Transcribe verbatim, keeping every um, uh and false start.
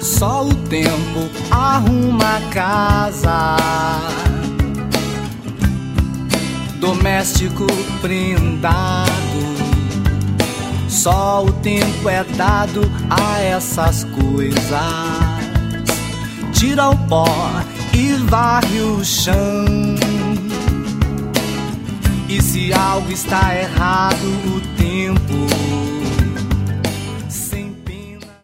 Só o tempo arruma a casa. Doméstico prendado, só o tempo é dado a essas coisas. Tira o pó e varre o chão. E se algo está errado, o tempo